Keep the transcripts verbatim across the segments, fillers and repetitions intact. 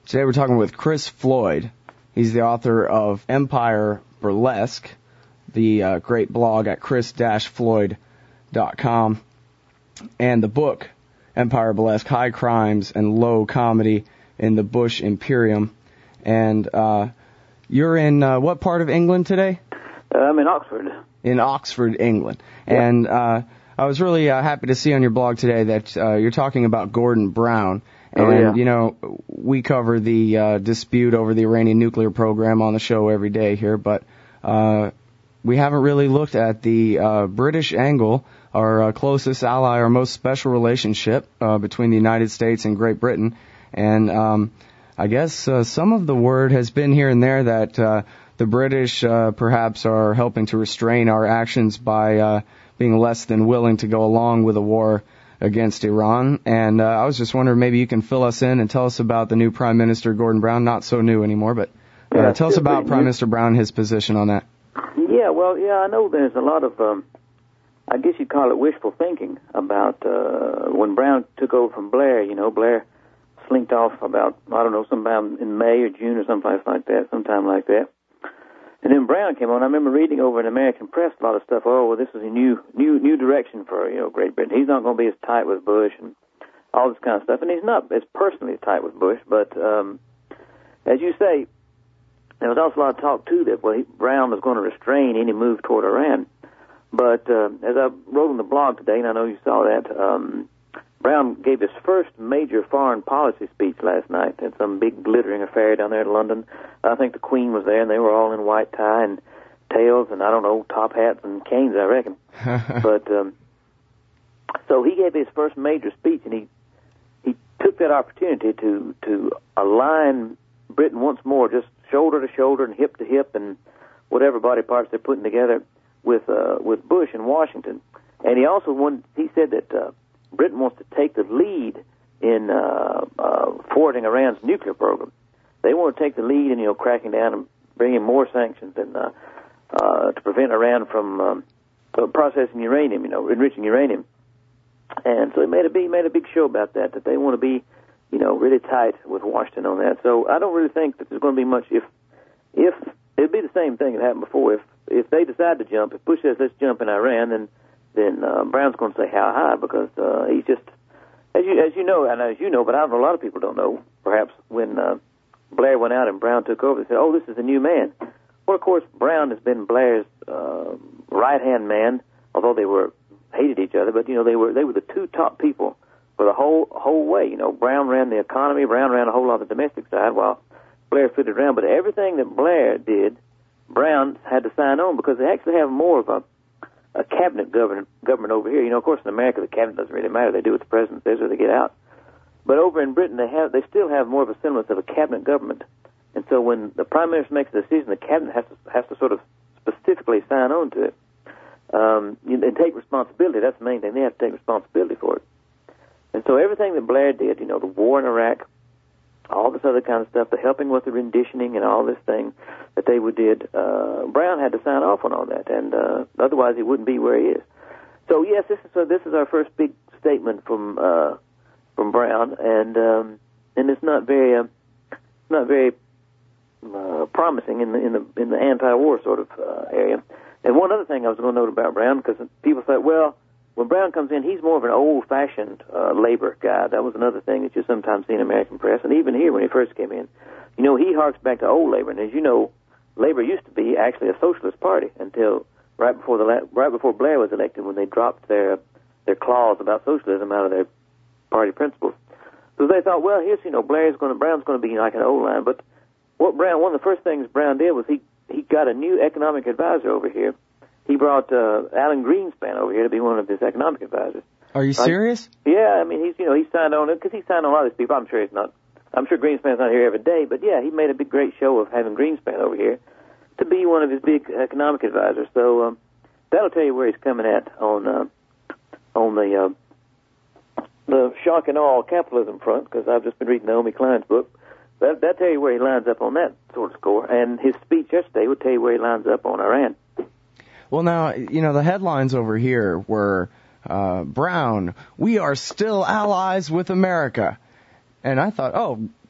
Today we're talking with Chris Floyd. He's the author of Empire Burlesque, the uh, great blog at chris dash floyd dot com, and the book Empire Burlesque, High Crimes and Low Comedy in the Bush Imperium. And uh, you're in uh, what part of England today? Uh, I'm in Oxford. In Oxford, England. Yeah. And uh, I was really uh, happy to see on your blog today that uh, you're talking about Gordon Brown. And, oh, yeah. you know, we cover the uh, dispute over the Iranian nuclear program on the show every day here, but uh, we haven't really looked at the uh, British angle, our uh, closest ally, our most special relationship uh, between the United States and Great Britain. And um, I guess uh, some of the word has been here and there that uh, the British uh, perhaps are helping to restrain our actions by uh, being less than willing to go along with a war against Iran. And uh, I was just wondering, maybe you can fill us in and tell us about the new Prime Minister, Gordon Brown. Not so new anymore, but uh, yeah, tell us about Prime Minister Brown, his position on that. Yeah, well, yeah, I know there's a lot of, um, I guess you'd call it wishful thinking about uh, when Brown took over from Blair. You know, Blair slinked off about, I don't know, sometime in May or June or someplace like that, sometime like that. And then Brown came on. I remember reading over in American press a lot of stuff. Oh, well, this is a new, new, new direction for, you know, Great Britain. He's not going to be as tight with Bush and all this kind of stuff. And he's not as personally tight with Bush. But um, as you say, there was also a lot of talk too that well, he, Brown was going to restrain any move toward Iran. But uh, as I wrote on the blog today, and I know you saw that, um, Brown gave his first major foreign policy speech last night at some big glittering affair down there in London. I think the Queen was there, and they were all in white tie and tails and, I don't know, top hats and canes, I reckon. But um, so he gave his first major speech, and he he took that opportunity to, to align Britain once more, just shoulder to shoulder and hip to hip and whatever body parts they're putting together with uh, with Bush in Washington. And he also wanted, he said that uh, Britain wants to take the lead in uh, uh, thwarting Iran's nuclear program. They want to take the lead in, you know, cracking down and bringing more sanctions and uh, uh, to prevent Iran from um, processing uranium, you know, enriching uranium. And so he made a big, made a big show about that, that they want to be, you know, really tight with Washington on that. So I don't really think that there's going to be much. If if it'd be the same thing that happened before. If if they decide to jump, if Bush says let's jump in Iran, then then uh, Brown's going to say how high, because uh, he's just, as you as you know, and as you know, but I don't know, a lot of people don't know. Perhaps when uh, Blair went out and Brown took over, they said, "Oh, this is a new man." Well, of course, Brown has been Blair's uh, right hand man, although they were hated each other. But you know, they were they were the two top people for the whole whole way. You know, Brown ran the economy, Brown ran a whole lot of the domestic side, while Blair fitted around. But everything that Blair did, Brown had to sign on, because they actually have more of a a cabinet government government over here. You know, of course, in America, the cabinet doesn't really matter. They do what the president says or they get out. But over in Britain, they have they still have more of a semblance of a cabinet government. And so when the prime minister makes a decision, the cabinet has to has to sort of specifically sign on to it um, and take responsibility. That's the main thing. They have to take responsibility for it. And so everything that Blair did, you know, the war in Iraq, all this other kind of stuff, the helping with the renditioning and all this thing that they would did, uh, Brown had to sign off on all that, and uh, otherwise he wouldn't be where he is. So yes, this is uh, this is our first big statement from uh, from Brown, and um, and it's not very uh, not very uh, promising in the in the in the anti-war sort of uh, area. And one other thing I was going to note about Brown, because people thought, well, when Brown comes in, he's more of an old-fashioned uh, labor guy. That was another thing that you sometimes see in American press, and even here when he first came in. You know, he harks back to old labor, and as you know, labor used to be actually a socialist party until right before the la- right before Blair was elected, when they dropped their their clause about socialism out of their party principles. So they thought, well, here's, you know, Blair's going to Brown's going to be like an old line. But what Brown, one of the first things Brown did was he he got a new economic advisor over here. He brought uh, Alan Greenspan over here to be one of his economic advisors. Are you serious? Uh, yeah, I mean, he's you know he signed on it because he signed on a lot of these people. I'm sure he's not. I'm sure Greenspan's not here every day, but yeah, he made a big, great show of having Greenspan over here to be one of his big economic advisors. So um, that'll tell you where he's coming at on uh, on the uh, the shock and awe capitalism front, because I've just been reading Naomi Klein's book. That that'll tell you where he lines up on that sort of score. And his speech yesterday would tell you where he lines up on Iran. Well, now, you know, the headlines over here were, uh, Brown, we are still allies with America. And I thought, oh,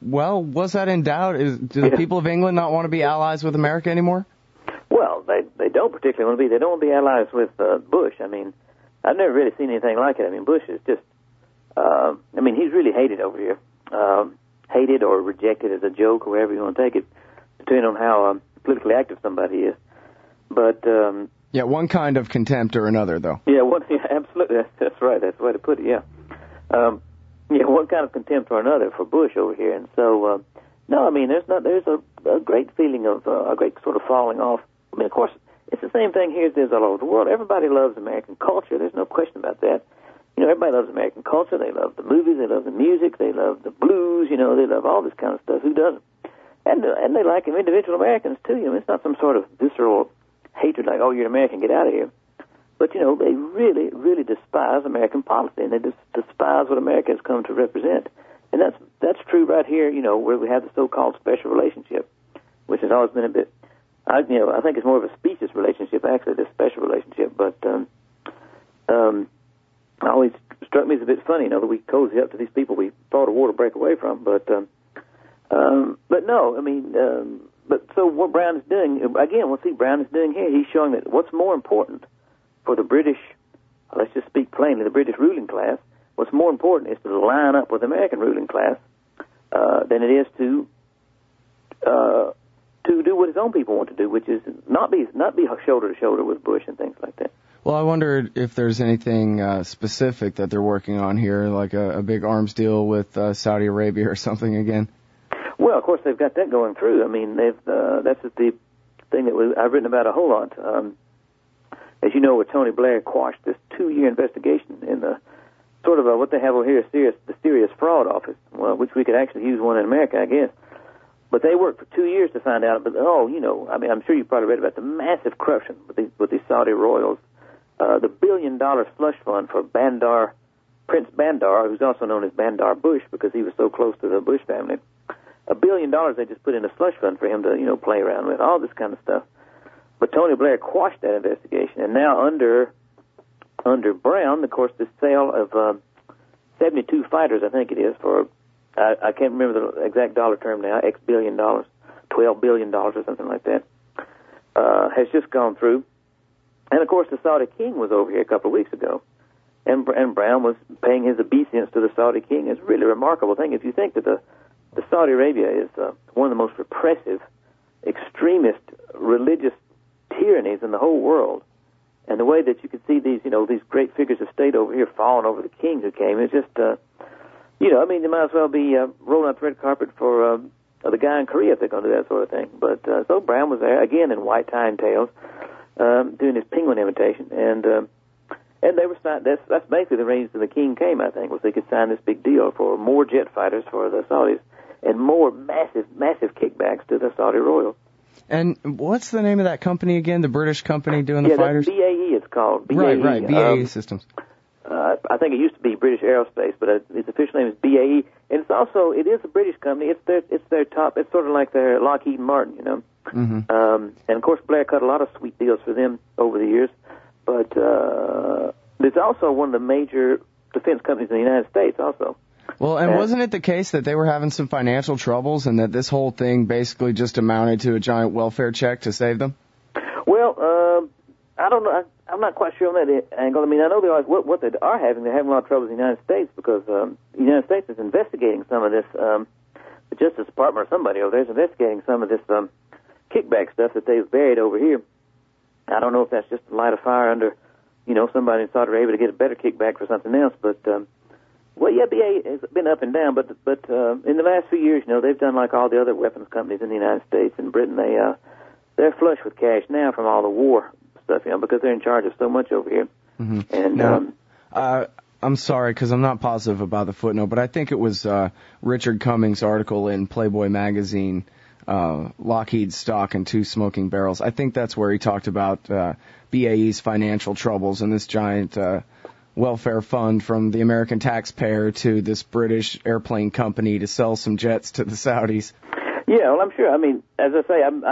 well, was that in doubt? Is, do the Yeah. people of England not want to be allies with America anymore? Well, they they don't particularly want to be. They don't want to be allies with uh, Bush. I mean, I've never really seen anything like it. I mean, Bush is just, uh, I mean, he's really hated over here. Um, hated or rejected as a joke or wherever you want to take it, depending on how um, politically active somebody is. But, um, yeah, one kind of contempt or another, though. Yeah, one, yeah absolutely. That's, that's right. That's the way to put it, yeah. Um, yeah, one kind of contempt or another for Bush over here. And so, uh, no, I mean, there's not, there's a, a great feeling of, uh, a great sort of falling off. I mean, of course, it's the same thing here as it is all over the world. Everybody loves American culture. There's no question about that. You know, everybody loves American culture. They love the movies. They love the music. They love the blues. You know, they love all this kind of stuff. Who doesn't? And uh, and they like them, individual Americans, too. You know, it's not some sort of visceral hatred like, oh, you're an American, get out of here. But, you know, they really, really despise American policy, and they dis- despise what America has come to represent. And that's that's true right here, you know, where we have the so-called special relationship, which has always been a bit, I, you know, I think it's more of a specious relationship, actually, this special relationship. But, um, um, it always struck me as a bit funny, you know, that we cozy up to these people we fought a war to break away from. But, um, um, but no, I mean, um, but so what Brown is doing, again, what see Brown is doing here, he's showing that what's more important for the British, let's just speak plainly, the British ruling class, what's more important is to line up with the American ruling class uh, than it is to uh, to do what his own people want to do, which is not be not be shoulder to shoulder with Bush and things like that. Well, I wondered if there's anything uh, specific that they're working on here, like a, a big arms deal with uh, Saudi Arabia or something again. Well, of course, they've got that going through. I mean, they've uh, that's the thing that we, I've written about a whole lot. Um, as you know, where Tony Blair quashed this two-year investigation in the sort of a, what they have over here, serious, the Serious Fraud Office, well, which we could actually use one in America, I guess. But they worked for two years to find out. But oh, you know, I mean, I'm sure you probably read about the massive corruption with these with these Saudi royals. Uh, the billion-dollar slush fund for Bandar, Prince Bandar, who's also known as Bandar Bush because he was so close to the Bush family. A billion dollars they just put in a slush fund for him to, you know, play around with, all this kind of stuff. But Tony Blair quashed that investigation, and now under under Brown, of course, the sale of uh, seventy-two fighters, I think it is, for, I, I can't remember the exact dollar term now, X billion dollars, twelve billion dollars or something like that, uh, has just gone through. And, of course, the Saudi king was over here a couple of weeks ago, and, and Brown was paying his obeisance to the Saudi king. It's really a remarkable thing. If you think that the, the Saudi Arabia is uh, one of the most repressive, extremist, religious tyrannies in the whole world, and the way that you could see these, you know, these great figures of state over here falling over the king who came, it's just, uh, you know, I mean, they might as well be uh, rolling out the red carpet for uh, the guy in Korea if they're going to do that sort of thing. But uh, so Brown was there, again, in white tie and tails, Um, doing his penguin imitation, and um, and they were signed. That's that's basically the reason the king came. I think was they could sign this big deal for more jet fighters for the Saudis and more massive, massive kickbacks to the Saudi royals. And what's the name of that company again? The British company doing the yeah, fighters? Yeah, B A E. It's called B A E. Right, right. B A E um, Systems. Uh, I think it used to be British Aerospace, but uh, its official name is B A E. And it's also it is a British company. It's their it's their top. It's sort of like their Lockheed Martin, you know. Mm-hmm. Um, and, of course, Blair cut a lot of sweet deals for them over the years. But uh, it's also one of the major defense companies in the United States also. Well, and uh, wasn't it the case that they were having some financial troubles and that this whole thing basically just amounted to a giant welfare check to save them? Well, uh, I don't know. I, I'm not quite sure on that angle. I mean, I know they are, what, what they are having, they're having a lot of trouble in the United States because um, the United States is investigating some of this. Um, the Justice Department or somebody over there is investigating some of this um, kickback stuff that they've buried over here. I don't know if that's just to light a fire under, you know, somebody in Saudi Arabia to get a better kickback for something else. But, um, well, yeah, B A E has been up and down, but but uh, in the last few years, you know, they've done like all the other weapons companies in the United States and Britain. They, uh, they're flush with cash now from all the war stuff, you know, because they're in charge of so much over here. Mm-hmm. And, now, um, uh, I'm sorry, because I'm not positive about the footnote, but I think it was uh, Richard Cummings' article in Playboy magazine, uh, Lockheed stock and two smoking barrels. I think that's where he talked about uh, B A E's financial troubles and this giant uh, welfare fund from the American taxpayer to this British airplane company to sell some jets to the Saudis. Yeah, well, I'm sure. I mean, as I say, I'm, I'm just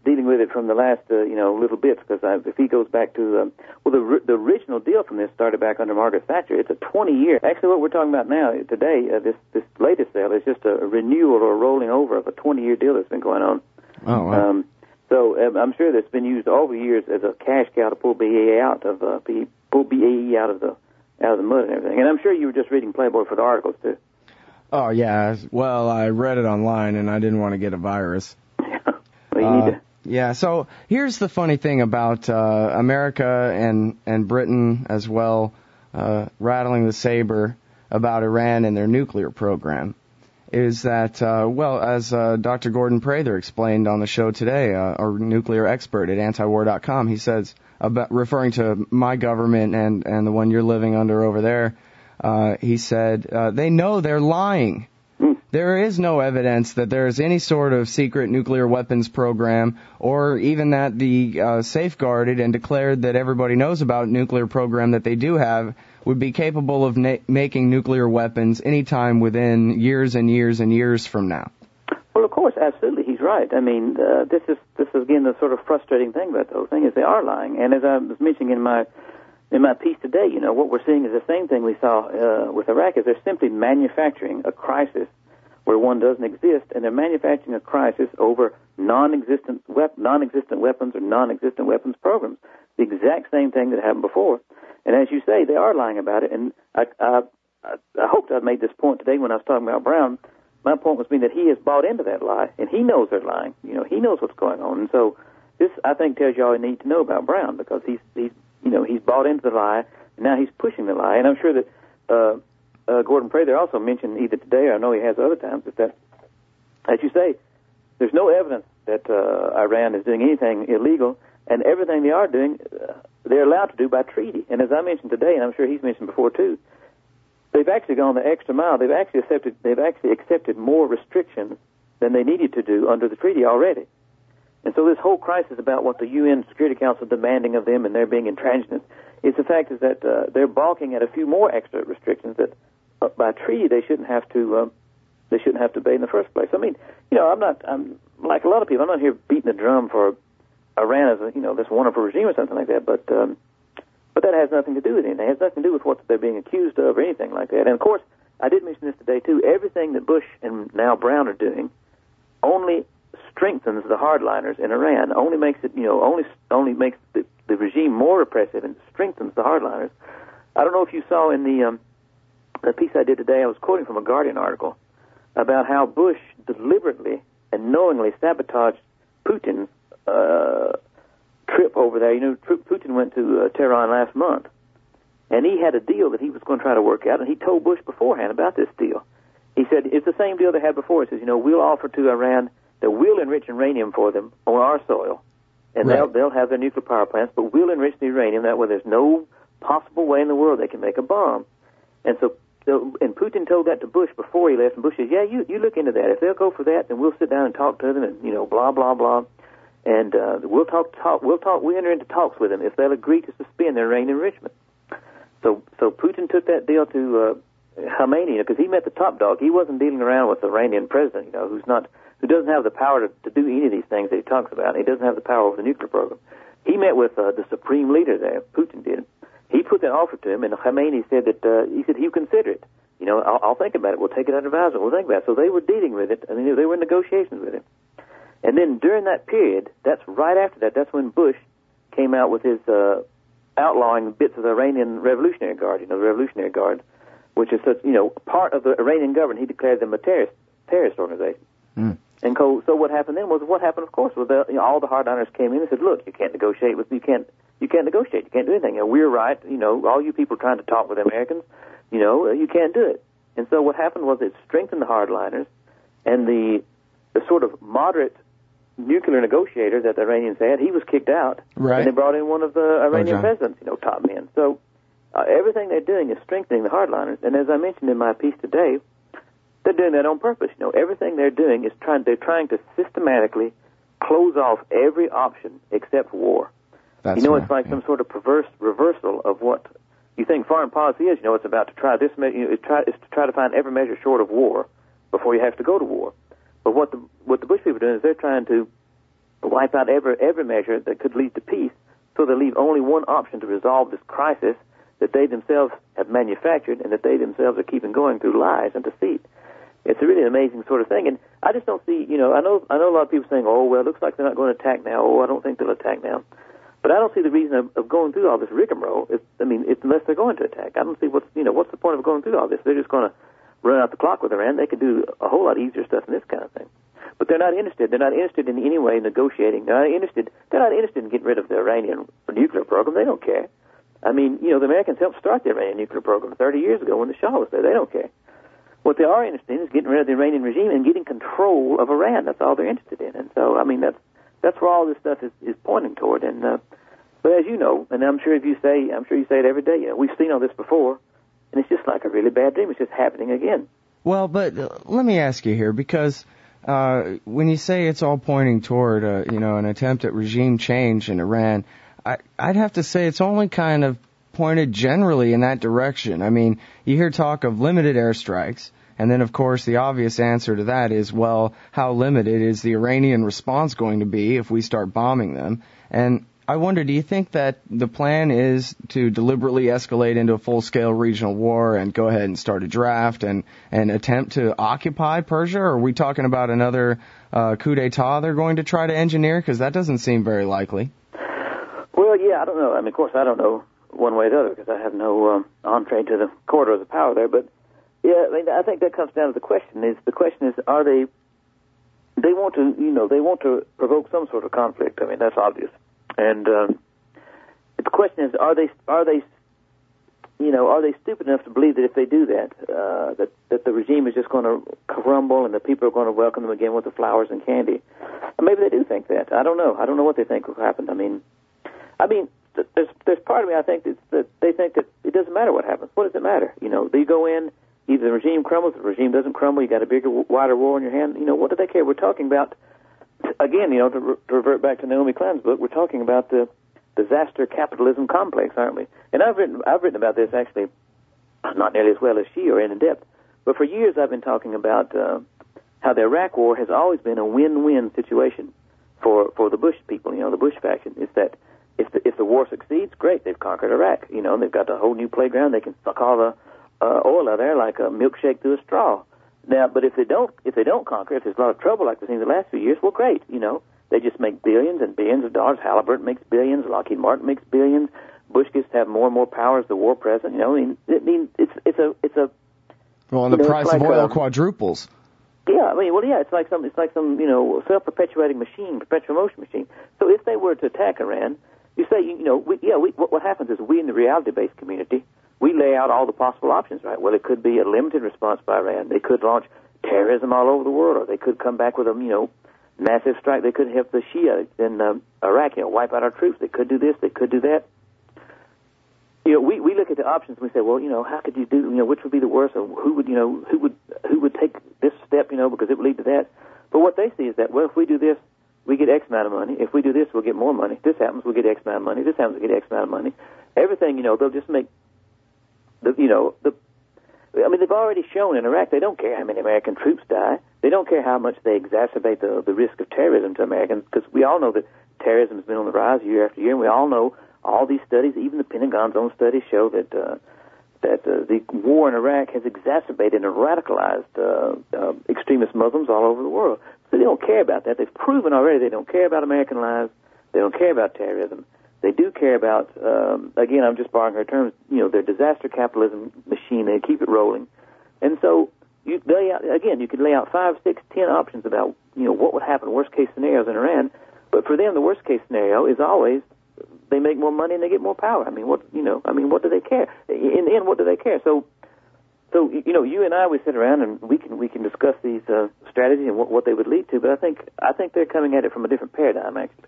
dealing with it from the last, uh, you know, little bits, because if he goes back to, um, well, the the original deal from this started back under Margaret Thatcher. It's a twenty-year. Actually, what we're talking about now, today, uh, this this latest sale is just a renewal or a rolling over of a twenty-year deal that's been going on. Oh, wow. Um, so um, I'm sure that's been used all the years as a cash cow to pull B A E out of, uh, pull B A E out of the out of the mud and everything. And I'm sure you were just reading Playboy for the articles, too. Oh, yeah. Well, I read it online, and I didn't want to get a virus. well, you uh, need to. Yeah, so here's the funny thing about uh, America and, and Britain as well, uh, rattling the saber about Iran and their nuclear program, is that, uh, well, as uh, Doctor Gordon Prather explained on the show today, uh, our nuclear expert at antiwar dot com, he says, about referring to my government and, and the one you're living under over there, uh, he said, uh, they know they're lying. There is no evidence that there is any sort of secret nuclear weapons program, or even that the uh, safeguarded and declared that everybody knows about nuclear program that they do have would be capable of na- making nuclear weapons anytime within years and years and years from now. Well, of course, absolutely, he's right. I mean, uh, this is this is again the sort of frustrating thing about the whole thing is they are lying. And as I was mentioning in my in my piece today, you know, what we're seeing is the same thing we saw uh, with Iraq. Is they're simply manufacturing a crisis where one doesn't exist, and they're manufacturing a crisis over non-existent, wep- non-existent weapons or non-existent weapons programs. The exact same thing that happened before. And as you say, they are lying about it. And I, I, I, I hoped I made this point today when I was talking about Brown. My point was being that he has bought into that lie, and he knows they're lying. You know, he knows what's going on. And so this, I think, tells you all you need to know about Brown, because he's, he's you know, he's bought into the lie, and now he's pushing the lie. And I'm sure that uh, Uh, Gordon Prather also mentioned either today or I know he has other times is that, as you say, there's no evidence that uh, Iran is doing anything illegal, and everything they are doing, uh, they're allowed to do by treaty. And as I mentioned today, and I'm sure he's mentioned before too, they've actually gone the extra mile. They've actually accepted they've actually accepted more restrictions than they needed to do under the treaty already. And so this whole crisis about what the U N Security Council is demanding of them and they're being intransigent is the fact is that uh, they're balking at a few more extra restrictions that Uh, by treaty, they shouldn't have to. Um, they shouldn't have to obey in the first place. I mean, you know, I'm not. I'm like a lot of people. I'm not here beating the drum for Iran as a, you know, this wonderful regime or something like that. But um, but that has nothing to do with anything. It has nothing to do with what they're being accused of or anything like that. And of course, I did mention this today too. Everything that Bush and now Brown are doing only strengthens the hardliners in Iran. Only makes it, you know, only only makes the, the regime more repressive and strengthens the hardliners. I don't know if you saw in the um, the piece I did today, I was quoting from a Guardian article about how Bush deliberately and knowingly sabotaged Putin's uh, trip over there. You know, Putin went to uh, Tehran last month, and he had a deal that he was going to try to work out, and he told Bush beforehand about this deal. He said, it's the same deal they had before. He says, you know, we'll offer to Iran that we'll enrich uranium for them on our soil, and right. they'll, they'll have their nuclear power plants, but we'll enrich the uranium. That way there's no possible way in the world they can make a bomb. And so So, and Putin told that to Bush before he left, and Bush says, yeah, you, you look into that. If they'll go for that, then we'll sit down and talk to them and, you know, blah, blah, blah. And uh, we'll talk, talk, we'll talk, we enter into talks with them if they'll agree to suspend their uranium enrichment. So, so Putin took that deal to uh, Khamenei, because he met the top dog. He wasn't dealing around with the Iranian president, you know, who's not, who doesn't have the power to, to do any of these things that he talks about. He doesn't have the power over the nuclear program. He met with uh, the supreme leader there, Putin did. He put that offer to him, and Khamenei said that, uh, he said he'll consider it. You know, I'll, I'll think about it. We'll take it under advisement. We'll think about it. So they were dealing with it. I mean, they were in negotiations with him. And then during that period, that's right after that, that's when Bush came out with his uh, outlawing bits of the Iranian Revolutionary Guard, you know, the Revolutionary Guard, which is such, you know, part of the Iranian government. He declared them a terrorist terrorist organization. Mm. And so, so what happened then was what happened, of course, was the, you know, all the hardliners came in and said, look, you can't negotiate with, you can't, you can't negotiate, you can't do anything. You know, we're right, you know, all you people trying to talk with the Americans, you know, you can't do it. And so what happened was it strengthened the hardliners, and the the sort of moderate nuclear negotiator that the Iranians had, he was kicked out, right. and they brought in one of the Iranian oh, presidents, you know, top men. So uh, everything they're doing is strengthening the hardliners. And as I mentioned in my piece today, they're doing that on purpose. You know, everything they're doing is trying. They're trying to systematically close off every option except war. That's you know, right, it's like yeah. some sort of perverse reversal of what you think foreign policy is. You know, it's about to try this. You know, it's, try, it's to try to find every measure short of war before you have to go to war. But what the what the Bush people are doing is they're trying to wipe out every every measure that could lead to peace, so they leave only one option to resolve this crisis that they themselves have manufactured and that they themselves are keeping going through lies and deceit. It's a really amazing sort of thing, and I just don't see, you know, I know I know a lot of people saying, oh, well, it looks like they're not going to attack now. Oh, I don't think they'll attack now. But I don't see the reason of, of going through all this rigmarole. If, I mean, if, unless they're going to attack. I don't see what's, you know, what's the point of going through all this? They're just going to run out the clock with Iran. They could do a whole lot easier stuff than this kind of thing. But they're not interested. They're not interested in any way negotiating. They're not interested. They're not interested in getting rid of the Iranian nuclear program. They don't care. I mean, you know, the Americans helped start the Iranian nuclear program thirty years ago when the Shah was there. They don't care. What they are interested in is getting rid of the Iranian regime and getting control of Iran. That's all they're interested in. And so, I mean, that's that's where all this stuff is, is pointing toward. And uh, but as you know, and I'm sure if you say, I'm sure you say it every day. You know, we've seen all this before, and it's just like a really bad dream. It's just happening again. Well, but uh, let me ask you here, because uh, when you say it's all pointing toward, uh, you know, an attempt at regime change in Iran, I, I'd have to say it's only kind of pointed generally in that direction. I mean, you hear talk of limited airstrikes, and then, of course, the obvious answer to that is, well, how limited is the Iranian response going to be if we start bombing them? And I wonder, do you think that the plan is to deliberately escalate into a full-scale regional war and go ahead and start a draft and, and attempt to occupy Persia? Or are we talking about another uh, coup d'etat they're going to try to engineer? Because that doesn't seem very likely. Well, yeah, I don't know. I mean, of course, I don't know one way or the other because I have no um, entree to the corridor of the power there. But, yeah, I mean, I think that comes down to the question. Is the question is, are they, they want to, you know, they want to provoke some sort of conflict. I mean, that's obvious. And uh, the question is, are they, are they, you know, are they stupid enough to believe that if they do that, uh, that that the regime is just going to crumble and the people are going to welcome them again with the flowers and candy? Or maybe they do think that. I don't know. I don't know what they think will happen. I mean, I mean, there's there's part of me I think that, that they think that it doesn't matter what happens. What does it matter? You know, they go in, either the regime crumbles, the regime doesn't crumble. You got a bigger, wider war in your hand. You know, what do they care? We're talking about. Again, you know, to, re- to revert back to Naomi Klein's book, we're talking about the disaster capitalism complex, aren't we? And I've written, I've written about this actually, not nearly as well as she or in depth, but for years I've been talking about uh, how the Iraq War has always been a win-win situation for for the Bush people, you know, the Bush faction. It's that if the, if the war succeeds, great, they've conquered Iraq, you know, and they've got a whole new playground. They can suck all the uh, oil out there like a milkshake through a straw. Now, but if they don't, if they don't conquer, if there's a lot of trouble like we've seen the last few years, well, great. You know, they just make billions and billions of dollars. Halliburton makes billions. Lockheed Martin makes billions. Bush gets to have more and more power as the war president. You know, I mean, I mean, it's it's a it's a. Well, and the know, price like, of oil um, quadruples. Yeah, I mean, well, yeah, it's like some it's like some you know self-perpetuating machine, perpetual motion machine. So if they were to attack Iran, you say you know, we, yeah, we, what what happens is we in the reality-based community. We lay out all the possible options, right? Well, it could be a limited response by Iran. They could launch terrorism all over the world, or they could come back with a, you know, massive strike. They could help the Shia in um, Iraq, you know, wipe out our troops. They could do this. They could do that. You know, we, we look at the options and we say, well, you know, how could you do, you know, which would be the worst, or who would, you know, who would who would take this step, you know, because it would lead to that. But what they see is that, well, if we do this, we get X amount of money. If we do this, we'll get more money. This happens, we'll get X amount of money. This happens, we'll get X amount of money. Everything, you know, they'll just make. The, you know, the, I mean, they've already shown in Iraq they don't care how many American troops die. They don't care how much they exacerbate the, the risk of terrorism to Americans, because we all know that terrorism has been on the rise year after year, and we all know all these studies, even the Pentagon's own studies, show that uh, that uh, the war in Iraq has exacerbated and radicalized uh, uh, extremist Muslims all over the world. So they don't care about that. They've proven already they don't care about American lives. They don't care about terrorism. They do care about, um, again, I'm just borrowing her terms, you know, their disaster capitalism machine. They keep it rolling. And so, you lay out, again, you could lay out five, six, ten options about, you know, what would happen, worst-case scenarios in Iran. But for them, the worst-case scenario is always they make more money and they get more power. I mean, what, you know, I mean, what do they care? In the end, what do they care? So, so you know, you and I, we sit around and we can we can discuss these uh, strategies and what, what they would lead to. But I think I think they're coming at it from a different paradigm, actually.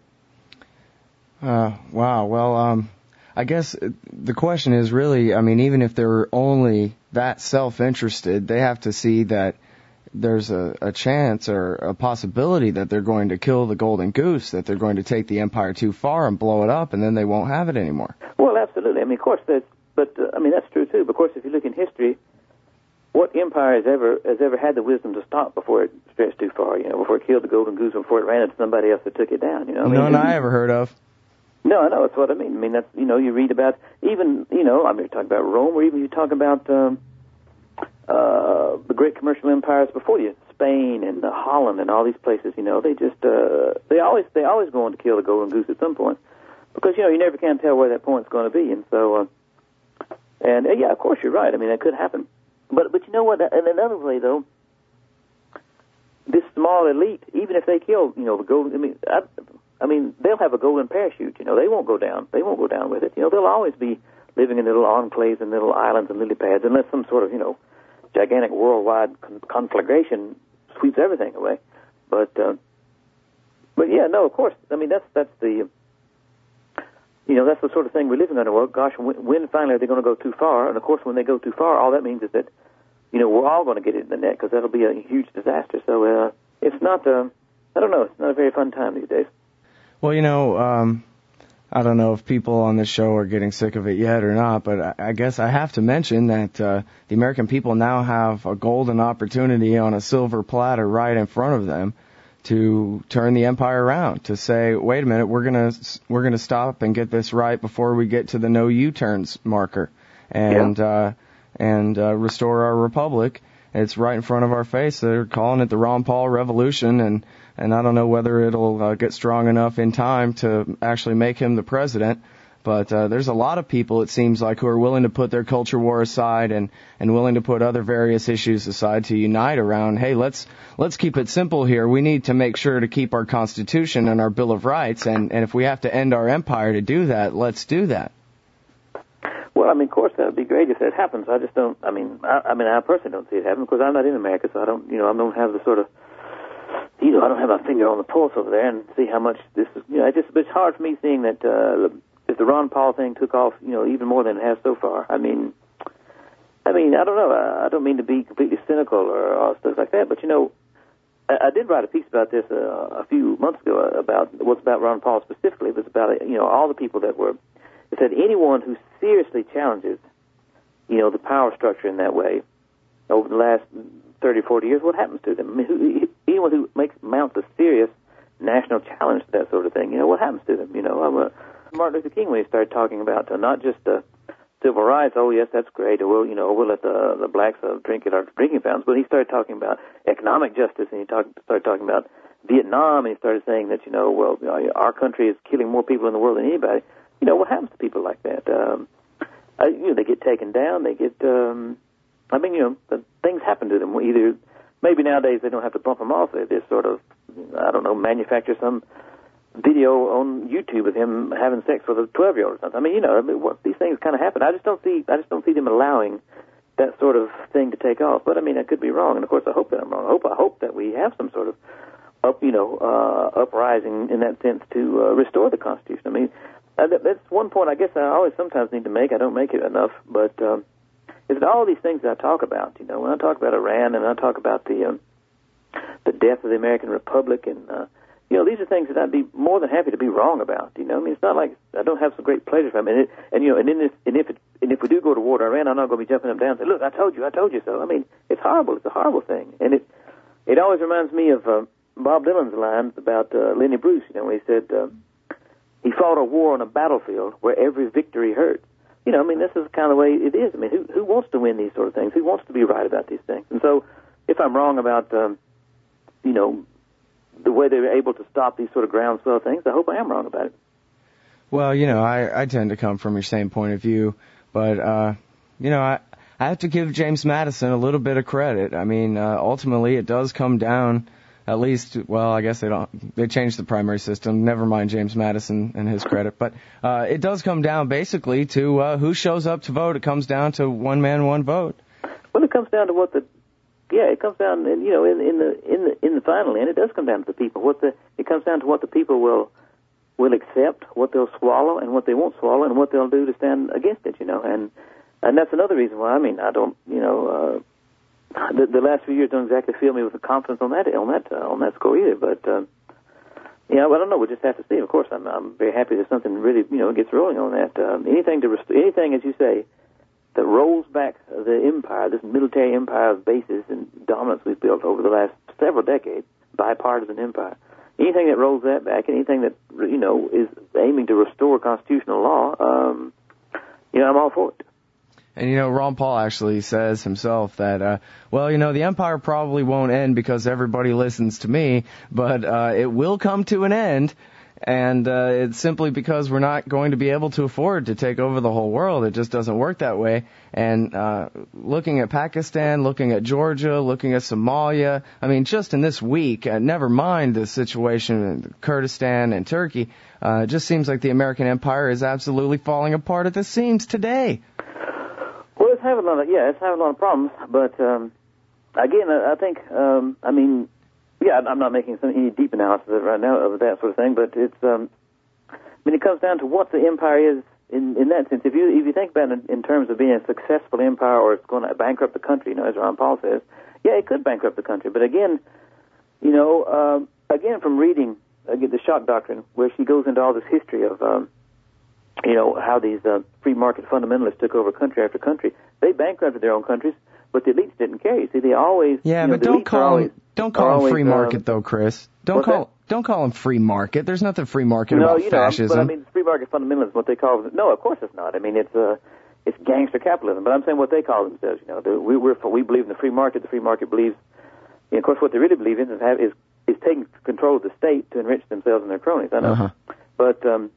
Uh, wow. Well, um, I guess the question is really, I mean, even if they're only that self-interested, they have to see that there's a, a chance or a possibility that they're going to kill the golden goose, that they're going to take the empire too far and blow it up, and then they won't have it anymore. Well, absolutely. I mean, of course, there's, but, uh, I mean, that's true, too. But, of course, if you look in history, what empire has ever has ever had the wisdom to stop before it stretched too far? You know, before it killed the golden goose, before it ran into somebody else that took it down. You know, I mean, none I ever heard of. No, I know, that's what I mean. I mean, that's, you know, you read about, even, you know, I mean, you talk about Rome, or even you talk about um, uh, the great commercial empires before you, Spain and uh, Holland and all these places, you know, they just, uh, they always, they always go on to kill the golden goose at some point, because, you know, you never can tell where that point's going to be, and so, uh, and, uh, yeah, of course you're right, I mean, that could happen. But, but you know what, in another way, though, this small elite, even if they kill, you know, the golden, I mean, I, I mean, they'll have a golden parachute, you know. They won't go down. They won't go down with it. You know, they'll always be living in little enclaves and little islands and lily pads, unless some sort of, you know, gigantic worldwide con- conflagration sweeps everything away. But, uh, but yeah, no, of course. I mean, that's that's the, you know, that's the sort of thing we're living under. Well, gosh, when, when finally are they going to go too far? And of course, when they go too far, all that means is that, you know, we're all going to get it in the net, because that'll be a huge disaster. So uh, it's not, uh, I don't know, it's not a very fun time these days. Well, you know, um, I don't know if people on this show are getting sick of it yet or not, but I, I guess I have to mention that uh, the American people now have a golden opportunity on a silver platter right in front of them to turn the empire around, to say, wait a minute, we're gonna we're gonna stop and get this right before we get to the no U-turns marker, and yeah. uh, and uh, restore our republic. It's right in front of our face. They're calling it the Ron Paul Revolution, and and I don't know whether it'll uh, get strong enough in time to actually make him the president. But uh, there's a lot of people, it seems like, who are willing to put their culture war aside and, and willing to put other various issues aside to unite around, hey, let's let's keep it simple here. We need to make sure to keep our Constitution and our Bill of Rights, and, and if we have to end our empire to do that, let's do that. Well, I mean, of course, that would be great if that happens. I just don't, I mean, I, I mean, I personally don't see it happen, because I'm not in America, so I don't, you know, I don't have the sort of, you know, I don't have my finger on the pulse over there and see how much this is, you know, it's just, it's hard for me seeing that, uh, if the Ron Paul thing took off, you know, even more than it has so far. I mean, I mean, I don't know, I, I don't mean to be completely cynical or, or stuff like that, but, you know, I, I did write a piece about this uh, a few months ago about, what's about Ron Paul specifically. It was about, you know, all the people that were, it said anyone who seriously challenges, you know, the power structure in that way over the last thirty, forty years, what happens to them? I mean, who, anyone who makes mounts a serious national challenge to that sort of thing, you know, what happens to them? You know, I'm a, Martin Luther King, when he started talking about uh, not just uh, civil rights, oh, yes, that's great, or we'll, you know, we'll let the, the blacks uh, drink at our drinking fountains, but he started talking about economic justice, and he talk, started talking about Vietnam, and he started saying that, you know, well, you know, our country is killing more people in the world than anybody. You know, what happens to people like that? Um, uh, you know, they get taken down. They get, um, I mean, you know, the things happen to them. Either, maybe nowadays they don't have to bump them off. They just sort of, I don't know, manufacture some video on YouTube of him having sex with a twelve-year-old or something. I mean, you know, I mean, what, these things kind of happen. I just don't see, I just don't see them allowing that sort of thing to take off. But I mean, I could be wrong, and of course, I hope that I'm wrong. I hope, I hope that we have some sort of up, you know, uh, uprising in that sense to uh, restore the Constitution. I mean. Uh, that, that's one point I guess I always sometimes need to make. I don't make it enough, but um, is that all these things that I talk about, you know, when I talk about Iran and I talk about the um, the death of the American Republic, and uh, you know, these are things that I'd be more than happy to be wrong about. You know, I mean, it's not like I don't have some great pleasure from it. And, it, and you know, and, if, and if it, and if we do go to war to Iran, I'm not going to be jumping up and down and say, "Look, I told you, I told you so." I mean, it's horrible. It's a horrible thing, and it it always reminds me of uh, Bob Dylan's lines about uh, Lenny Bruce. You know, when he said. Uh, He fought a war on a battlefield where every victory hurt. You know, I mean, this is the kind of way it is. I mean, who who wants to win these sort of things? Who wants to be right about these things? And so, if I'm wrong about, um, you know, the way they were able to stop these sort of groundswell things, I hope I am wrong about it. Well, you know, I, I tend to come from your same point of view, but, uh, you know, I, I have to give James Madison a little bit of credit. I mean, uh, ultimately, it does come down... At least, well, I guess they don't, they changed the primary system. Never mind James Madison and his credit. But uh, it does come down basically to uh, who shows up to vote. It comes down to one man, one vote. Well, it comes down to what the, yeah, it comes down, you know, in, in the in the in the final end, it does come down to the people. What the it comes down to what the people will will accept, what they'll swallow, and what they won't swallow, and what they'll do to stand against it. You know, and and that's another reason why. I mean, I don't, you know. Uh, The, the last few years don't exactly fill me with the confidence on that on that uh, on that score either. But uh, yeah, well, I don't know. We'll just have to see. Of course, I'm I'm very happy that something really you know gets rolling on that. Um, anything to rest- anything as you say that rolls back the empire, this military empire of bases and dominance we've built over the last several decades, bipartisan empire. Anything that rolls that back, anything that, you know, is aiming to restore constitutional law, um, you know, I'm all for it. And, you know, Ron Paul actually says himself that, uh, well, you know, the empire probably won't end because everybody listens to me, but uh, it will come to an end. And uh, it's simply because we're not going to be able to afford to take over the whole world. It just doesn't work that way. And uh, looking at Pakistan, looking at Georgia, looking at Somalia, I mean, just in this week, uh, never mind the situation in Kurdistan and Turkey, uh, it just seems like the American empire is absolutely falling apart at the seams today. Well, it's having a lot of, yeah, it's having a lot of problems. But, um, again, I, I think, um, I mean, yeah, I'm not making some, any deep analysis of it right now of that sort of thing, but it's, um, I mean, it comes down to what the empire is in, in that sense. If you if you think about it in, in terms of being a successful empire or it's going to bankrupt the country, you know, as Ron Paul says, yeah, it could bankrupt the country. But again, you know, um, again, from reading again, the Shock Doctrine, where she goes into all this history of, um, you know, how these uh, free market fundamentalists took over country after country, they bankrupted their own countries. But the elites didn't care. You see, they always yeah, you know, but don't call always, them don't call them always, free market um, though, Chris. Don't call that? don't call them free market. There's nothing free market no, about you know, fascism. But I mean, free market fundamentalism, what they call it. No, of course it's not. I mean, it's uh, it's gangster capitalism. But I'm saying what they call themselves. You know, the, we we're, we believe in the free market. The free market believes. You know, of course, what they really believe in is have is is taking control of the state to enrich themselves and their cronies. I know, uh-huh. but um,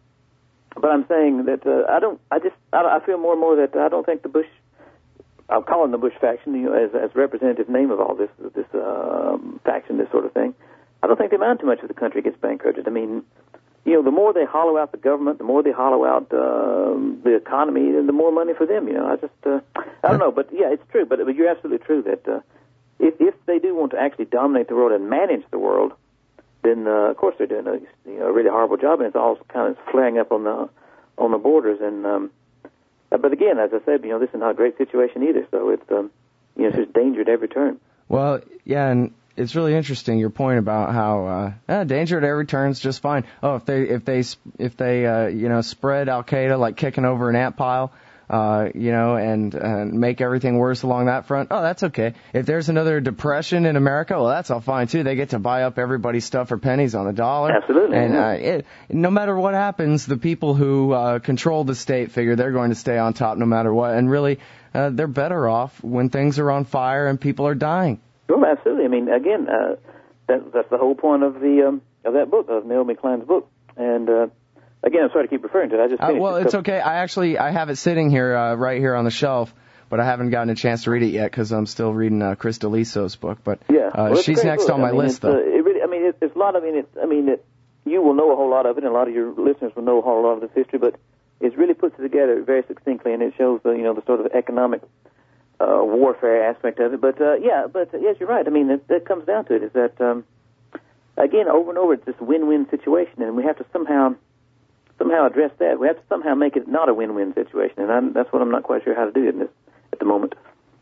but I'm saying that uh, I don't. I just I, I feel more and more that I don't think the Bush. I'll call them the Bush faction, you know, as as representative name of all this this um, faction, this sort of thing. I don't think they mind too much if the country gets bankrupted. I mean, you know, the more they hollow out the government, the more they hollow out uh, the economy, the more money for them. You know, I just uh, I don't know, but yeah, it's true. But, but you're absolutely true that uh, if if they do want to actually dominate the world and manage the world, then uh, of course they're doing a you know a really horrible job, and it's all kind of flaring up on the on the borders and. Um, But again, as I said, you know, this is not a great situation either. So it's, um, you know, it's just danger at every turn. Well, yeah, and it's really interesting your point about how uh, eh, danger at every turn is just fine. Oh, if they if they if they uh, you know spread Al Qaeda like kicking over an ant pile, uh, you know, and uh, make everything worse along that front, oh, that's okay. If there's another depression in America, well, that's all fine too. They get to buy up everybody's stuff for pennies on the dollar. Absolutely. And yeah. uh, it, no matter what happens, the people who uh, control the state figure they're going to stay on top no matter what. And really, uh, they're better off when things are on fire and people are dying. Well, absolutely. I mean, again, uh, that, that's the whole point of the um, of that book, of Naomi Klein's book. And uh, again, I'm sorry to keep referring to it. I just uh, well, it. it's okay. I actually I have it sitting here uh, right here on the shelf, but I haven't gotten a chance to read it yet because I'm still reading uh, Chris D'Eliso's book. But yeah. uh, well, she's next book. on my I mean, list, though. Uh, it really, I mean, it, it's a lot. I mean, it, I mean, it, you will know a whole lot of it, and a lot of your listeners will know a whole lot of this history. But it really puts it together very succinctly, and it shows the you know the sort of economic uh, warfare aspect of it. But uh, yeah, but uh, yes, you're right. I mean, that, that comes down to it is that um, again, over and over, it's this win-win situation, and we have to somehow. somehow address that. We have to somehow make it not a win-win situation, and I'm, that's what I'm not quite sure how to do in this at the moment.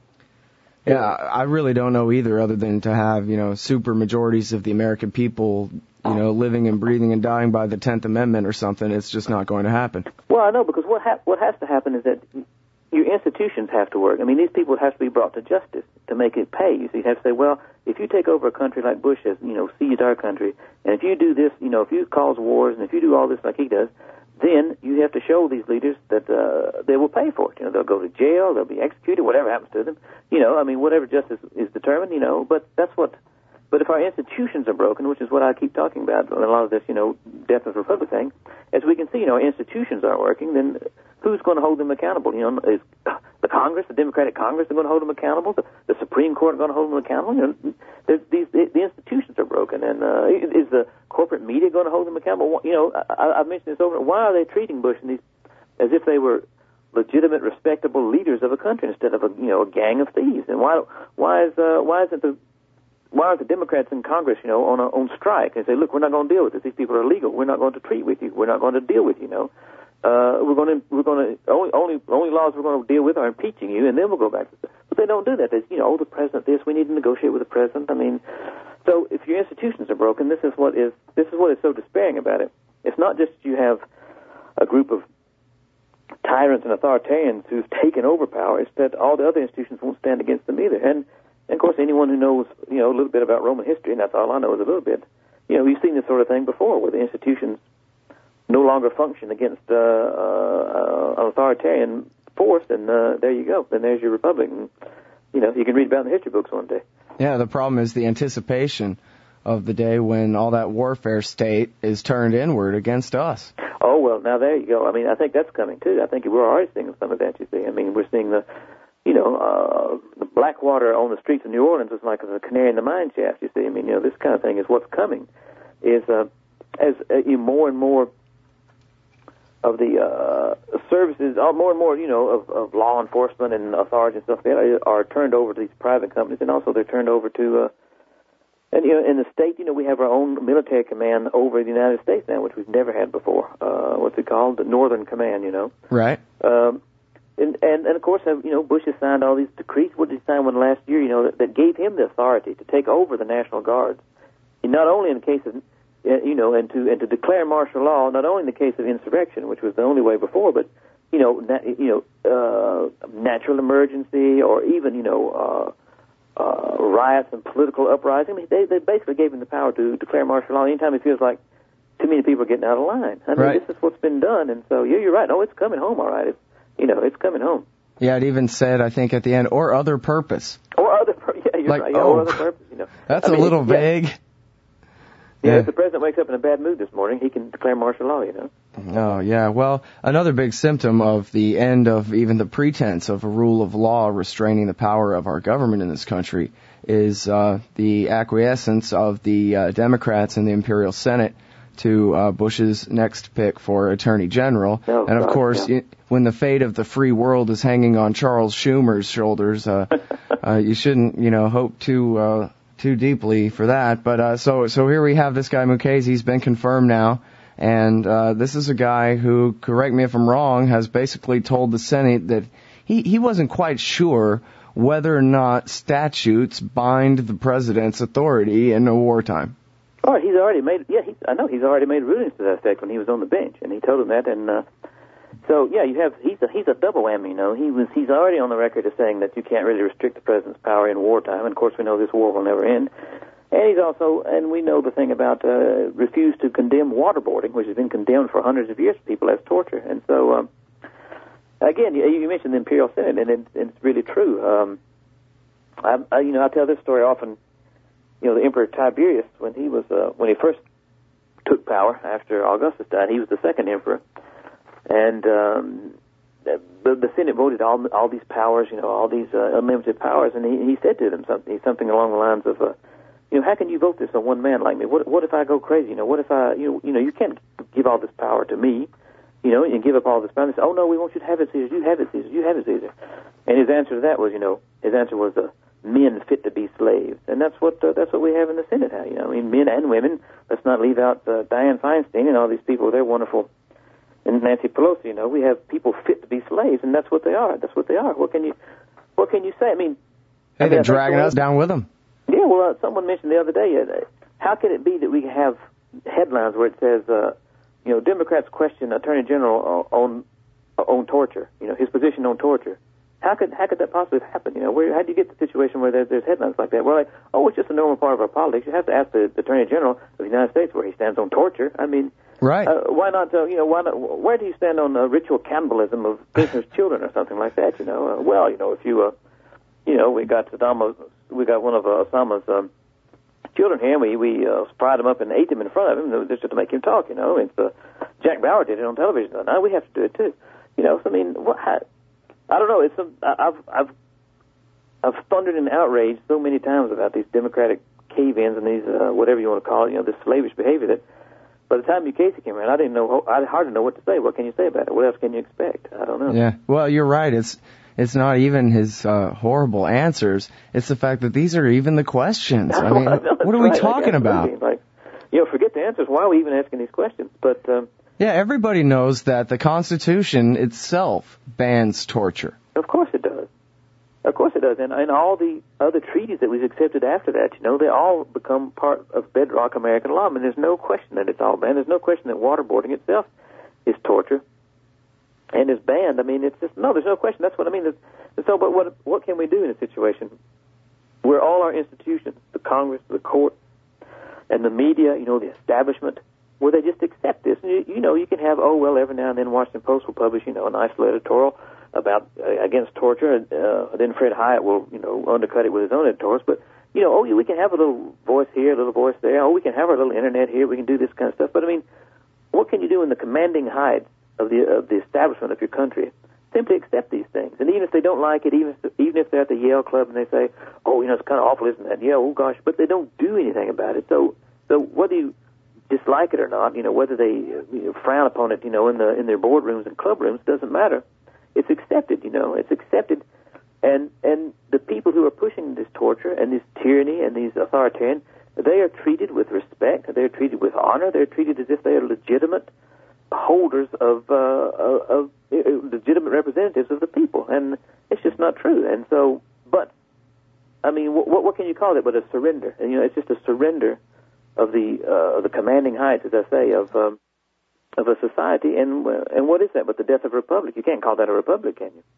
Yeah, I really don't know either, other than to have, you know, super majorities of the American people, you know, living and breathing and dying by the tenth Amendment or something. It's just not going to happen. Well, I know, because what ha- what has to happen is that your institutions have to work. I mean, these people have to be brought to justice to make it pay. You see, you have to say, well, if you take over a country like Bush has, you know, seized our country, and if you do this, you know, if you cause wars, and if you do all this like he does, then you have to show these leaders that uh, they will pay for it. You know, they'll go to jail, they'll be executed, whatever happens to them. You know, I mean, whatever justice is determined, you know, but that's what... But if our institutions are broken, which is what I keep talking about, a lot of this, you know, death of the republic thing, as we can see, you know, our institutions aren't working, then who's going to hold them accountable? You know, is the Congress, the Democratic Congress, are going to hold them accountable? The, the Supreme Court are going to hold them accountable? You know, these the, the institutions are broken, and uh, is the corporate media going to hold them accountable? You know, I, I've mentioned this over. Why are they treating Bush and these as if they were legitimate, respectable leaders of a country instead of a you know a gang of thieves? And why why is uh, why isn't the Why aren't the Democrats in Congress, you know, on a, on strike and say, look, we're not going to deal with this. These people are illegal. We're not going to treat with you. We're not going to deal with you. You know, uh, we're going to we're going to only only only laws we're going to deal with are impeaching you, and then we'll go back to. But they don't do that. They, you know, oh, the president this. We need to negotiate with the president. I mean, so if your institutions are broken, this is what is this is what is so despairing about it. It's not just you have a group of tyrants and authoritarians who've taken over power. It's that all the other institutions won't stand against them either. And, and of course, anyone who knows, you know, a little bit about Roman history, and that's all I know is a little bit, you know, we've seen this sort of thing before, where the institutions no longer function against uh, uh, an authoritarian force, and uh, there you go. Then there's your republic. And, you know, you can read about it in the history books one day. Yeah, the problem is the anticipation of the day when all that warfare state is turned inward against us. Oh, well, now there you go. I mean, I think that's coming, too. I think we're already seeing some of that, you see. I mean, we're seeing the, you know, uh, the black water on the streets of New Orleans is like a canary in the mine shaft, you see. I mean, you know, this kind of thing is what's coming, is uh, as uh, more and more of the uh, services, uh, more and more, you know, of, of law enforcement and authority and stuff like that are, are turned over to these private companies, and also they're turned over to, uh, and you know, in the state, you know, we have our own military command over the United States now, which we've never had before. Uh, what's it called? The Northern Command, you know. Right. Um, and, and and of course, you know, Bush has signed all these decrees. What did he sign one last year? You know, that, that gave him the authority to take over the National Guards, and not only in the case of you know, and to and to declare martial law, not only in the case of insurrection, which was the only way before, but you know, na- you know, uh, natural emergency, or even you know, uh, uh, riots and political uprising. I mean, they they basically gave him the power to declare martial law anytime he feels like too many people are getting out of line. I mean, right. This is what's been done, and so yeah, you're right. No, it's coming home, all right. It's, you know, it's coming home. Yeah, it even said, I think, at the end, or other purpose. Or other, pur- yeah, you're like, right. Yeah, oh, or other purpose. You know, that's I a mean, little yeah. vague. Yeah, yeah, if the president wakes up in a bad mood this morning, he can declare martial law, you know. Oh, yeah. Well, another big symptom of the end of even the pretense of a rule of law restraining the power of our government in this country is uh, the acquiescence of the uh, Democrats in the Imperial Senate to uh, Bush's next pick for Attorney General. Oh, and, of God, course, yeah. it, when the fate of the free world is hanging on Charles Schumer's shoulders, uh, uh, you shouldn't, you know, hope too uh, too deeply for that. But uh, so so here we have this guy, Mukasey. He's been confirmed now. And uh, this is a guy who, correct me if I'm wrong, has basically told the Senate that he, he wasn't quite sure whether or not statutes bind the president's authority in a wartime. Oh, he's already made, yeah, he, I know he's already made rulings to that effect when he was on the bench, and he told him that, and uh, so, yeah, you have, he's a, he's a double whammy, you know, he was, he's already on the record as saying that you can't really restrict the president's power in wartime, and of course we know this war will never end, and he's also, and we know the thing about, uh, refused to condemn waterboarding, which has been condemned for hundreds of years to people as torture, and so, um, again, you, you mentioned the Imperial Senate, and it, it's really true, um, I, I, you know, I tell this story often. You know, the Emperor Tiberius, when he was uh, when he first took power after Augustus died, he was the second emperor, and um, the, the Senate voted all all these powers, you know, all these uh, unlimited powers, and he, he said to them something something along the lines of, uh, you know, how can you vote this on one man like me? What what if I go crazy? You know, what if I you know you know you can't give all this power to me, you know, and give up all this power. And they say, oh no, we want you to have it, Caesar. You have it, Caesar. You have it, Caesar. And his answer to that was, you know, his answer was, uh, men fit to be slaves, and that's what uh, that's what we have in the Senate. You know, I mean, men and women. Let's not leave out uh, Dianne Feinstein and all these people. They're wonderful, and Nancy Pelosi. You know, we have people fit to be slaves, and that's what they are. That's what they are. What can you, what can you say? I mean, hey, I they're mean, dragging us down with them. Yeah, well, uh, someone mentioned the other day, uh, how can it be that we have headlines where it says, uh, you know, Democrats question Attorney General on on torture. You know, his position on torture. How could how could that possibly happen? You know, where how do you get the situation where there's, there's headlines like that? Well, like, oh, it's just a normal part of our politics. You have to ask the, the Attorney General of the United States where he stands on torture. I mean, right? Uh, why not? Uh, you know, why not? Where do you stand on uh, ritual cannibalism of prisoners' children or something like that? You know, uh, well, you know, if you, uh, you know, we got Saddam, we got one of uh, Osama's um, children here, and we we uh, fried him up and ate him in front of him just to make him talk. You know, it's uh, Jack Bauer did it on television. Now we have to do it too. You know, so I mean, what? How, I don't know. It's some, I've I've I've thundered and outraged so many times about these Democratic cave-ins and these uh, whatever you want to call it, you know, this slavish behavior. That by the time Mukasey came around, I didn't know. I hardly know what to say. What can you say about it? What else can you expect? I don't know. Yeah. Well, you're right. It's it's not even his uh, horrible answers. It's the fact that these are even the questions. I mean, what are we right. talking like, about? Like, you know, forget the answers. Why are we even asking these questions? But um, yeah, everybody knows that the Constitution itself bans torture. Of course it does. Of course it does. And, and all the other treaties that we've accepted after that, you know, they all become part of bedrock American law. I mean, there's no question that it's all banned. There's no question that waterboarding itself is torture. and is banned. I mean, it's just, no, there's no question. That's what I mean. It's, so, but what what can we do in a situation where all our institutions, the Congress, the court, and the media, you know, the establishment, where they just accept this? And you, you know, you can have, oh, well, every now and then Washington Post will publish, you know, a nice little editorial about uh, against torture, and uh, then Fred Hyatt will, you know, undercut it with his own editorials. But, you know, oh, we can have a little voice here, a little voice there. Oh, we can have our little internet here. We can do this kind of stuff. But, I mean, what can you do in the commanding heights of the of the establishment of your country? Simply accept these things. And even if they don't like it, even if, even if they're at the Yale Club and they say, oh, you know, it's kind of awful, isn't it? Yeah, oh, gosh, but they don't do anything about it. So so whether you dislike it or not, you know, whether they you know, frown upon it, you know, in the in their boardrooms and club rooms, doesn't matter. It's accepted, you know, it's accepted. And and the people who are pushing this torture and this tyranny and these authoritarian, they are treated with respect. They're treated with honor. They're treated as if they are legitimate holders of, uh, of, of legitimate representatives of the people, and it's just not true. And so, but I mean, what, what can you call it but a surrender? And you know, it's just a surrender of the uh, the commanding heights, as I say, of um, of a society. And uh, and what is that but the death of a republic? You can't call that a republic, can you?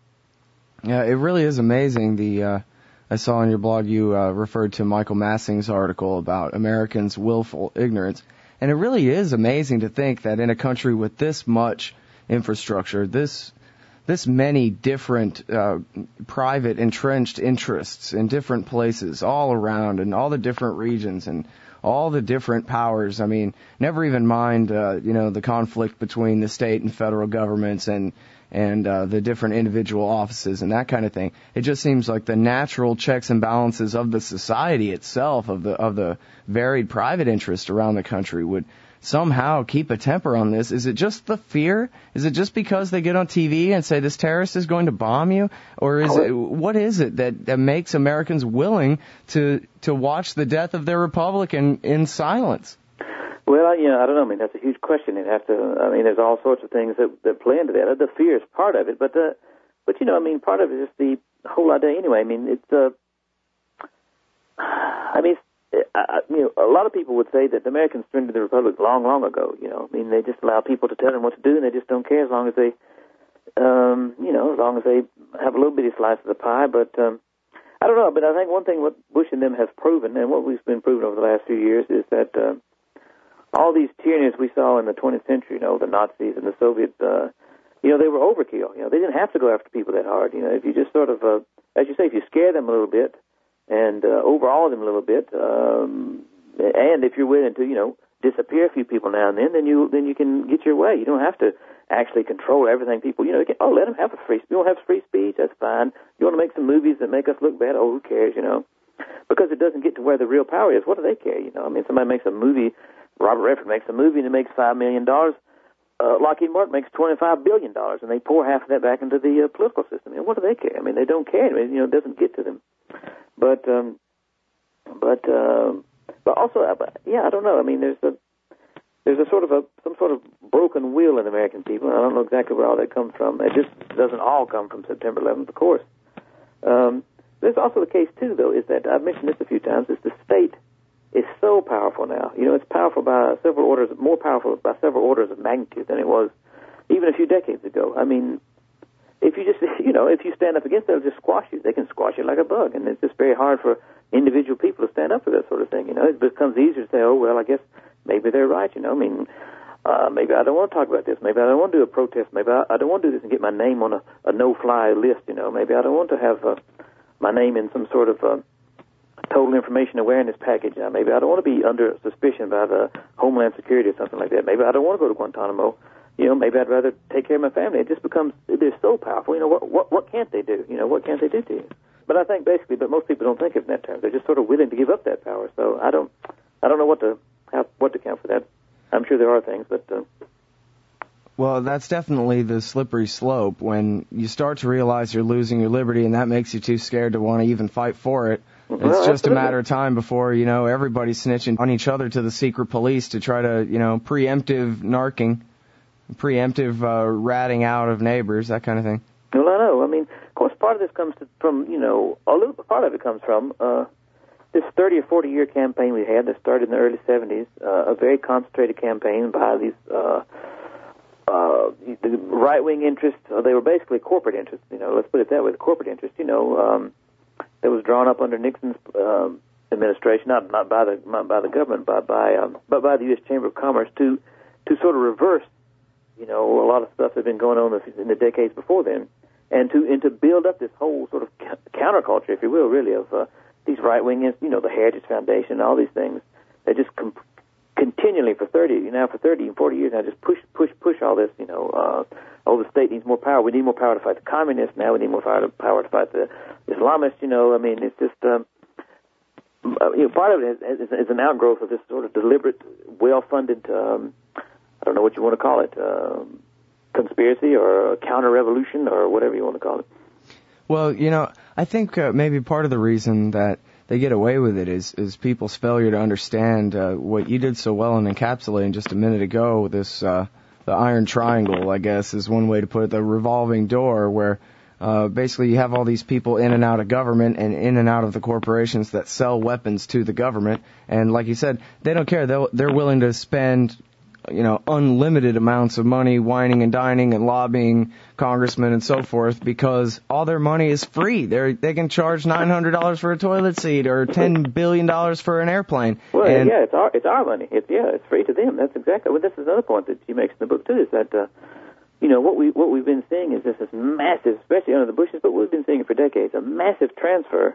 Yeah, it really is amazing. The uh, I saw on your blog you uh, referred to Michael Massing's article about Americans' willful ignorance. And it really is amazing to think that in a country with this much infrastructure, this this many different uh, private entrenched interests in different places all around, and all the different regions and all the different powers. I mean, never even mind, uh, you know, the conflict between the state and federal governments and and uh, the different individual offices and that kind of thing. It just seems like the natural checks and balances of the society itself, of the of the varied private interest around the country, would somehow keep a temper on this. Is it just the fear? Is it just because they get on T V and say this terrorist is going to bomb you? Or is it, what is it that, that makes Americans willing to to watch the death of their republic in, in silence? Well, you know, I don't know. I mean, that's a huge question. You'd have to. I mean, there's all sorts of things that, that play into that. The fear is part of it, but uh, but you know, I mean, part of it is the whole idea. Anyway, I mean, it's. Uh, I mean, it's, uh, you know, a lot of people would say that the Americans surrendered the republic long, long ago. You know, I mean, they just allow people to tell them what to do, and they just don't care as long as they, um, you know, as long as they have a little bitty slice of the pie. But um, I don't know. But I think one thing what Bush and them have proven, and what we've been proven over the last few years, is that. Uh, All these tyrannies we saw in the twentieth century, you know, the Nazis and the Soviets, uh, you know, they were overkill. You know, they didn't have to go after people that hard. You know, if you just sort of, uh, as you say, if you scare them a little bit and uh, overawe them a little bit, um, and if you're willing to, you know, disappear a few people now and then, then you then you can get your way. You don't have to actually control everything. People, you know, you can, oh, let them have a free. You don't have free speech. That's fine. You want to make some movies that make us look bad? Oh, who cares? You know, because it doesn't get to where the real power is. What do they care? You know, I mean, somebody makes a movie. Robert Redford makes a movie and it makes five million dollars. Uh, Lockheed Martin makes twenty-five billion dollars, and they pour half of that back into the uh, political system. And what do they care? I mean, they don't care. I mean, you know, it doesn't get to them. But, um, but, uh, but also, uh, yeah, I don't know. I mean, there's a there's a sort of a some sort of broken wheel in American people. I don't know exactly where all that comes from. It just doesn't all come from September eleventh, of course. Um, there's also the case too, though, is that I've mentioned this a few times. Is the state is so powerful now. You know, it's powerful by several orders, more powerful by several orders of magnitude than it was even a few decades ago. I mean, if you just, you know, if you stand up against them, they'll just squash you. They can squash you like a bug, and it's just very hard for individual people to stand up for that sort of thing. You know, it becomes easier to say, oh, well, I guess maybe they're right. You know, I mean, uh, maybe I don't want to talk about this. Maybe I don't want to do a protest. Maybe I, I don't want to do this and get my name on a, a no-fly list. You know, maybe I don't want to have uh, my name in some sort of uh, total information awareness package. Now, maybe I don't want to be under suspicion by the Homeland Security or something like that. Maybe I don't want to go to Guantanamo. You know, maybe I'd rather take care of my family. It just becomes, they're so powerful. You know, what what what can't they do? You know, what can't they do to you? But I think basically, but most people don't think of it in that terms. They're just sort of willing to give up that power. So I don't, I don't know what to how, what to count for that. I'm sure there are things, but. Uh, Well, that's definitely the slippery slope when you start to realize you're losing your liberty, and that makes you too scared to want to even fight for it. It's well, just absolutely. a matter of time before, you know, everybody's snitching on each other to the secret police to try to, you know, preemptive narking, preemptive uh, ratting out of neighbors, that kind of thing. Well, I know. I mean, of course, part of this comes to, from, you know, a little part of it comes from uh, this thirty or forty year campaign we had that started in the early seventies, uh, a very concentrated campaign by these uh, uh, the right-wing interests, uh, they were basically corporate interests, you know, let's put it that way, the corporate interests, you know, um, that was drawn up under Nixon's um, administration, not not by the not by the government, but by um, but by the U S Chamber of Commerce to to sort of reverse, you know, a lot of stuff that had been going on in the decades before then, and to and to build up this whole sort of counterculture, if you will, really, of uh, these right-wing, you know, the Heritage Foundation, all these things. They just com- continually for thirty, you know, for thirty and forty years now, just push, push, push all this, you know, uh, oh, the state needs more power. We need more power to fight the communists. Now we need more power to, power to fight the Islamists, you know. I mean, it's just, um, you know, part of it is, is, is an outgrowth of this sort of deliberate, well-funded, um, I don't know what you want to call it, um, conspiracy or a counter-revolution or whatever you want to call it. Well, you know, I think uh, maybe part of the reason that they get away with it is, is people's failure to understand uh, what you did so well in encapsulating just a minute ago, this uh, the iron triangle, I guess, is one way to put it, the revolving door, where uh, basically you have all these people in and out of government and in and out of the corporations that sell weapons to the government. And like you said, they don't care. They'll, they're willing to spend, you know, unlimited amounts of money whining and dining and lobbying congressmen and so forth because all their money is free. They they can charge nine hundred dollars for a toilet seat or ten billion dollars for an airplane. Well, and yeah, it's our it's our money. It's yeah, it's free to them. That's exactly. Well, this is another point that she makes in the book too. Is that uh, you know what we what we've been seeing is this this massive, especially under the Bushes, but we've been seeing it for decades, a massive transfer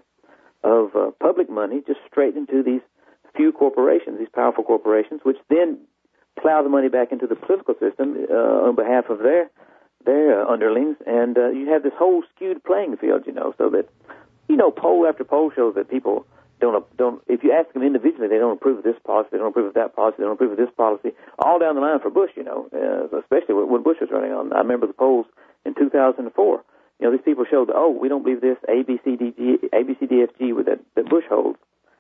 of uh, public money just straight into these few corporations, these powerful corporations, which then plow the money back into the political system uh, on behalf of their their uh, underlings, and uh, you have this whole skewed playing field, you know, so that, you know, poll after poll shows that people don't, don't if you ask them individually, they don't approve of this policy, they don't approve of that policy, they don't approve of this policy, all down the line for Bush, you know, uh, especially when Bush was running on. I remember the polls in two thousand four. You know, these people showed, oh, we don't believe this A, B, C, D, G, A, B, C, D, F, G with that, that Bush holds.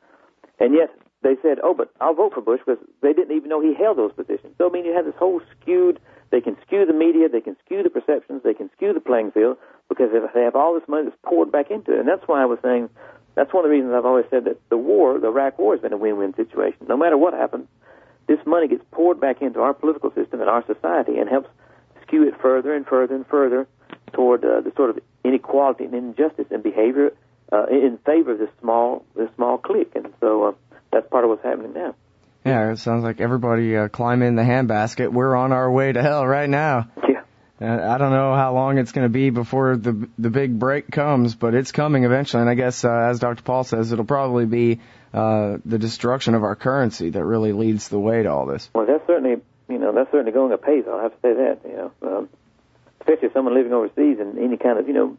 And yet, they said, oh, but I'll vote for Bush because they didn't even know he held those positions. So, I mean, you have this whole skewed, they can skew the media, they can skew the perceptions, they can skew the playing field because they have all this money that's poured back into it. And that's why I was saying, that's one of the reasons I've always said that the war, the Iraq war, has been a win-win situation. No matter what happens, this money gets poured back into our political system and our society and helps skew it further and further and further toward uh, the sort of inequality and injustice and behavior uh, in favor of this small, this small clique. And so, uh, that's part of what's happening now. Yeah, it sounds like everybody uh, climb in the handbasket. We're on our way to hell right now. Yeah. Uh, I don't know how long it's going to be before the the big break comes, but it's coming eventually. And I guess, uh, as Doctor Paul says, it'll probably be uh, the destruction of our currency that really leads the way to all this. Well, that's certainly, you know, that's certainly going apace. I'll have to say that, you know, um, especially if someone living overseas and any kind of, you know,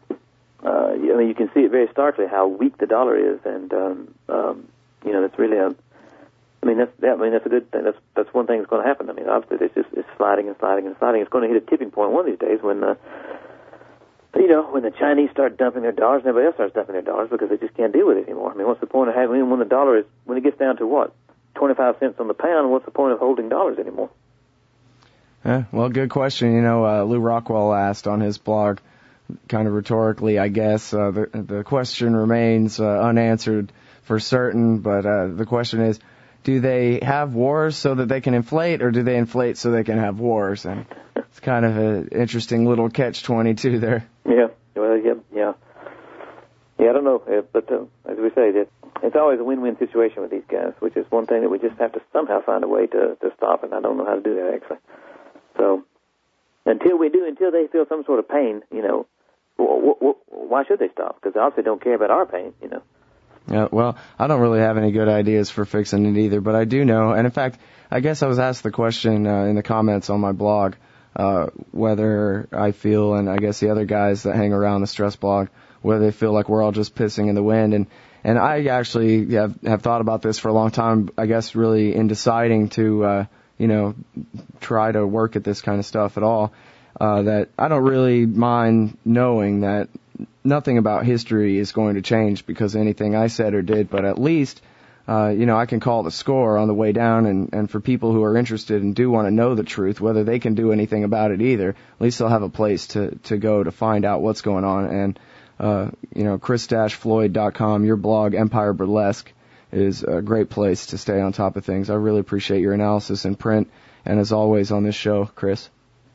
uh, I mean, you can see it very starkly how weak the dollar is, and um, um, you know, that's really a. I mean, that's that, I mean, that's a good thing. That's that's one thing that's going to happen. I mean, obviously, it's just it's sliding and sliding and sliding. It's going to hit a tipping point one of these days when, uh, you know, when the Chinese start dumping their dollars and everybody else starts dumping their dollars because they just can't deal with it anymore. I mean, what's the point of having when the dollar is when it gets down to what twenty-five cents on the pound? What's the point of holding dollars anymore? Yeah, well, good question. You know, uh, Lou Rockwell asked on his blog, kind of rhetorically, I guess. Uh, the the question remains uh, unanswered for certain, but uh, the question is, do they have wars so that they can inflate, or do they inflate so they can have wars? And it's kind of an interesting little catch twenty-two there. Yeah, well, yeah, yeah. Yeah, I don't know, but uh, as we say, it, it's always a win-win situation with these guys, which is one thing that we just have to somehow find a way to, to stop, and I don't know how to do that, actually. So until we do, until they feel some sort of pain, you know, w- w- why should they stop? Because they obviously don't care about our pain, you know. Yeah, well, I don't really have any good ideas for fixing it either, but I do know, and in fact, I guess I was asked the question uh, in the comments on my blog, uh, whether I feel, and I guess the other guys that hang around the Stress blog, whether they feel like we're all just pissing in the wind, and and I actually have, have thought about this for a long time, I guess really in deciding to, uh, you know, try to work at this kind of stuff at all, uh, that I don't really mind knowing that nothing about history is going to change because of anything I said or did, but at least, uh, you know, I can call the score on the way down, and, and for people who are interested and do want to know the truth, whether they can do anything about it either, at least they'll have a place to, to go to find out what's going on. And, uh, you know, chris dash floyd dot com, your blog, Empire Burlesque, is a great place to stay on top of things. I really appreciate your analysis in print, and as always on this show, Chris.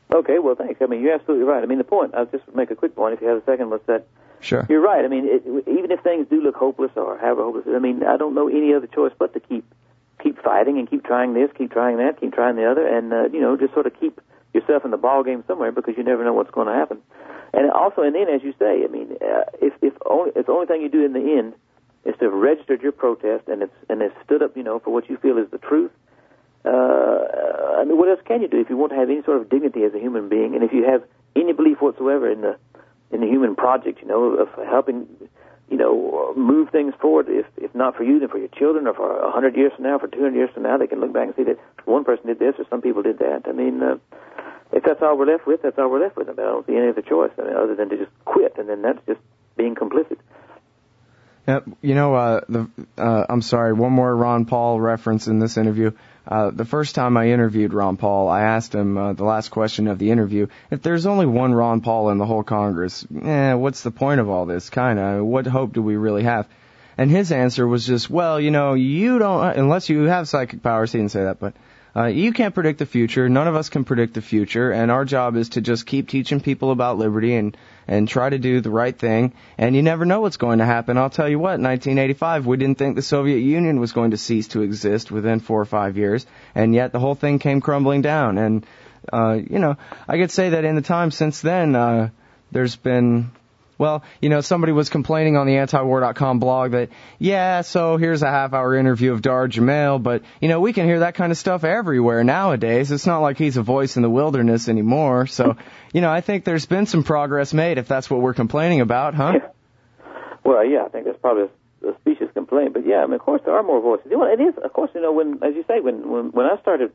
Okay, well, thanks. I mean, you're absolutely right. I mean, the point, I'll just make a quick point if you have a second, was that Sure. You're right. I mean, it, even if things do look hopeless or however hopeless, I mean, I don't know any other choice but to keep keep fighting and keep trying this, keep trying that, keep trying the other, and, uh, you know, just sort of keep yourself in the ball game somewhere because you never know what's going to happen. And also, and then, as you say, I mean, uh, if, if, only, if the only thing you do in the end is to have registered your protest and it's and it's stood up, you know, for what you feel is the truth, uh, I mean, what else can you do if you want to have any sort of dignity as a human being, and if you have any belief whatsoever in the in the human project, you know, of helping, you know, move things forward, if if not for you, then for your children, or for a hundred years from now, for two hundred years from now, they can look back and see that one person did this or some people did that. I mean, uh, if that's all we're left with, that's all we're left with. I, mean, I don't see any other choice I mean, other than to just quit, and then that's just being complicit. Yeah, you know, uh, the uh, I'm sorry, one more Ron Paul reference in this interview. Uh, the first time I interviewed Ron Paul, I asked him uh, the last question of the interview, if there's only one Ron Paul in the whole Congress, eh, what's the point of all this, kind of? What hope do we really have? And his answer was just, well, you know, you don't, unless you have psychic powers, he didn't say that, but uh, you can't predict the future. None of us can predict the future, and our job is to just keep teaching people about liberty and and try to do the right thing, and you never know what's going to happen. I'll tell you what, in nineteen eighty-five, we didn't think the Soviet Union was going to cease to exist within four or five years, and yet the whole thing came crumbling down. And, uh, you know, I could say that in the time since then, uh, there's been, well, you know, somebody was complaining on the antiwar dot com blog that, yeah, so here's a half-hour interview of Dar Jamail, but, you know, we can hear that kind of stuff everywhere nowadays. It's not like he's a voice in the wilderness anymore. So, you know, I think there's been some progress made, if that's what we're complaining about, huh? Yeah. Well, yeah, I think that's probably a, a specious complaint. But, yeah, I mean, of course, there are more voices. You know, it is, of course, you know, when, as you say, when when, when I started...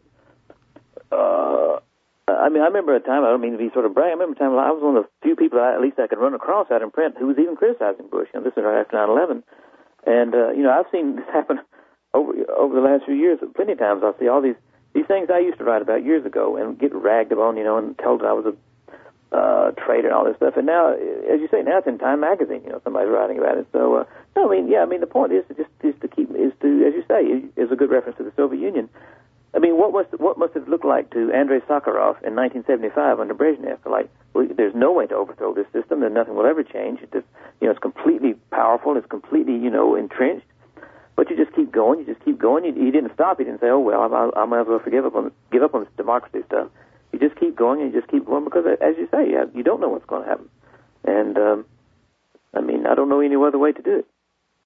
Uh, I mean, I remember a time, I don't mean to be sort of brag, I remember a time I was one of the few people, I, at least I could run across out in print, who was even criticizing Bush. You know, this was right after nine eleven. And, uh, you know, I've seen this happen over over the last few years. Plenty of times I see all these, these things I used to write about years ago and get ragged upon, you know, and told that I was a uh, traitor and all this stuff. And now, as you say, now it's in Time Magazine, you know, somebody's writing about it. So, uh, no, I mean, yeah, I mean, the point is to just is to keep, is to, as you say, is a good reference to the Soviet Union. I mean, what must what must it look like to Andrei Sakharov in nineteen seventy-five under Brezhnev? Like, well, there's no way to overthrow this system. Then nothing will ever change. It just, you know, it's completely powerful. It's completely, you know, entrenched. But you just keep going. You just keep going. You, you didn't stop. You didn't say, oh well, I, I might as well forgive up on give up on this democracy stuff. You just keep going and you just keep going because, as you say, you, have, you don't know what's going to happen. And um, I mean, I don't know any other way to do it.